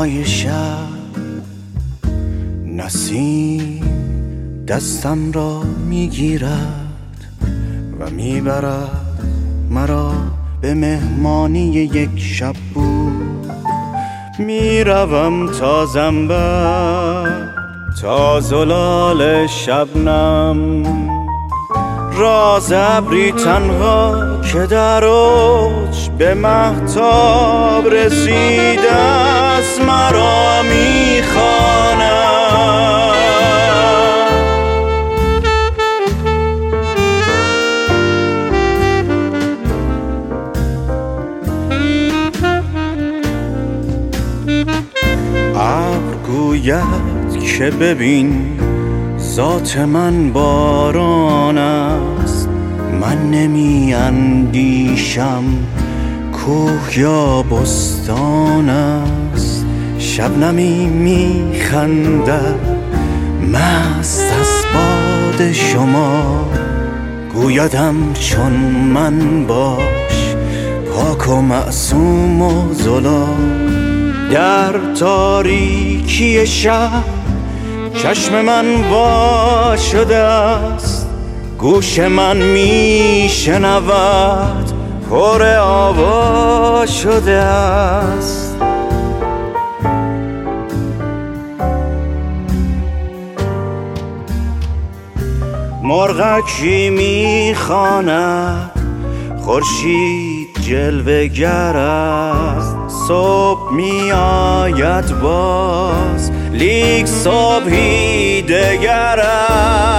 های شب نسیم دستم را میگیرد و میبرد مرا به مهمانی یک شب بود. میروم تا زنبق تا زلال شبنم، راز ابری تنها که در اوج به مهتاب رسیده است مرا میخواند. ابر گوید که ببین ذات من باران است، من نمی اندیشم کوه یا بستان است. شبنمی می خندد مست از باد شما، گویدم چون من باش پاک و معصوم و زلال. در تاریکی شب چشم من وا شده است، گوش من می شنود پر آواز شده است. مرغکی می خواند خورشید جلوه گر است، صبح می آید باز لیک صبحی دگر است.